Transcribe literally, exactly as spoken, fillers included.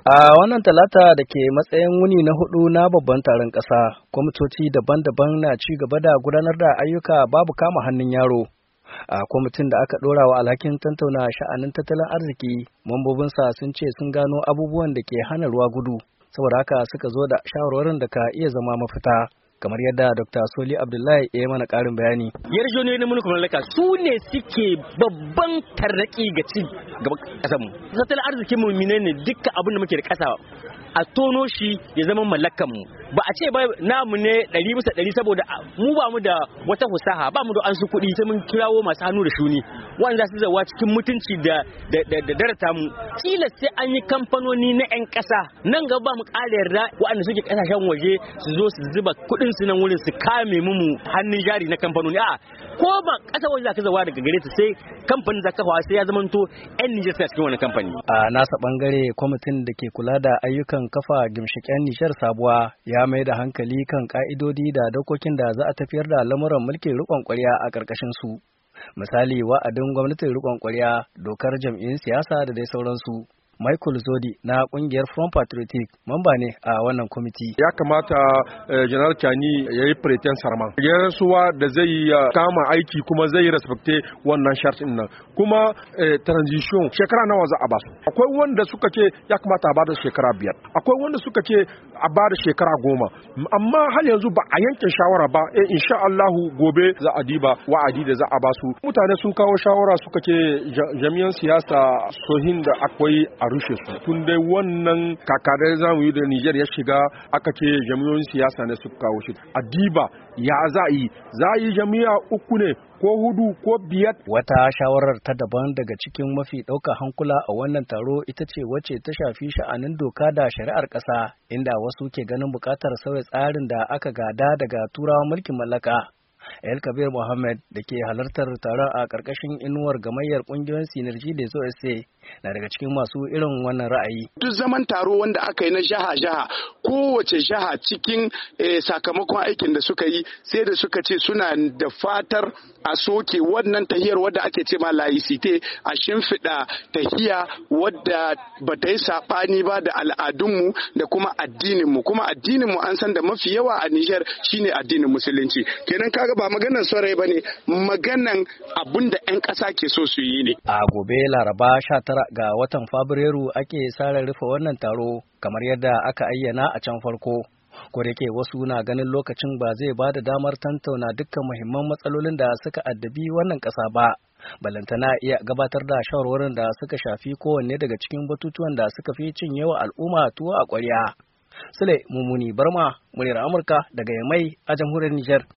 A wannan talata da ke matsayin wuni na hudu na babban taron ƙasa, kwamitoci daban-daban na ci gaba da gudanar da ayyuka babu kama hannun yaro. A kwamitin da aka ɗora wa alhakin tantauna sha'anin tattalin arziki, mambobinsa sun ce sun gano abubuwan da ke hana ruwa gudu, saboda haka suka zo da shawarwarin da ka iya zama mafita. Kamar yadda Dokta Soli Abdullahi ya yi mana ƙarin bayani. Yarjejeniyoyi na mulkin mallaka su ne suke babban tarnaƙi ga ci gaban ƙasarmu. Tattalin arzikin mu ne dukkan abin da muke da ƙasa a tono shi ya zama mallakan mu. Ba a ce ba namu ne ɗari bisa ɗari saboda mu ba mu da wata fasaha, ba mu da an su kuɗi sai mun kirawo masu hannu da shuni wanda su zawa cikin mutunci da da darata mu. Tilas sai an yi kamfanoni na 'yan ƙasa nan gaba ba mu ƙara yarda waɗanda suke ƙasashen waje su zo su zuba kuɗin su nan wurin su kame mu hannun jari na kamfanoni. A ko ba ƙasa waje za ka zawa daga gare ta sai kamfanin za ka sai ya zamanto 'yan Nijar suna cikin wannan kamfani. A nasa bangare kwamitin da ke kula da ayyukan kafa gimshiƙen Nijar sabuwa ya mai da hankali kan ka'idodi da dokokin da za a tafiyar da lamuran mulkin riƙon ƙwarya a ƙarƙashin su. Misali wa'adin gwamnatin riƙon ƙwarya, dokar jam'iyyun siyasa da dai sauransu. Michael Zodi na kungiyar Front Patriotic mamba ne a wannan kwamiti. Ya kamata uh, General Chani ya yi pretend sarman. Yarsuwa da zai uh, kama aiki kuma zai respecte wannan shartin nan. Kuma uh, transition shekara nawa za a basu. Akwai wanda suka ce ya kamata a bada shekara biyar. Akwai wanda suka ce a bada shekara goma. Amma har yanzu ba a yanke shawara ba. Eh, insha Allahu gobe za a diba wa'adi da za a basu. Mutane sun kawo shawara suka ce jami'an siyasa sohin da akwai a rushe su tun dai wannan kakadar zamu yi da Nijar ya shiga aka ce jami'oyin siyasa ne suka kawo shi a diba ya za yi za yi jami'a uku ne ko hudu ko biyar. Wata shawarar ta daban daga cikin mafi ɗaukar hankula a wannan taro ita ce wacce ta shafi sha'anin doka da shari'ar ƙasa, inda wasu ke ganin buƙatar sauya tsarin da aka gada daga turawan mulkin mallaka. El Kabir Mohammed da ke halartar taron a ƙarƙashin inuwar gamayyar ƙungiyoyin Synergy da S O S na daga cikin masu irin wannan ra'ayi. Duk zaman taro wanda aka yi na jaha-jaha, kowace jaha cikin eh, sakamakon aikin da suka yi sai da suka ce suna da fatar a soke wannan tahiyar wadda ake ce ma laicite, a shimfiɗa tahiya wadda ba ta yi saɓani ba da al'adunmu da kuma addininmu. Kuma addininmu an san da mafi yawa a Nijar shine addinin Musulunci. Kenan kaga ba maganan sarai ba ne, maganan abun da 'yan ƙasa ke so su yi ne. A gobe Laraba sha tara ga watan Fabrairu ake sare rufe wannan taro kamar yadda aka ayyana a can farko. Ko da ke wasu na ganin lokacin ba zai ba da damar tantauna dukkan muhimman matsalolin da suka addabi wannan ƙasa ba. Balantana iya gabatar da shawarwarin da suka shafi kowanne daga cikin batutuwan da suka fi cinyewa al'umma tuwo a ƙwarya. Sule Mumuni Barma, muryar Amurka daga Yamai a jamhuriyar Nijar.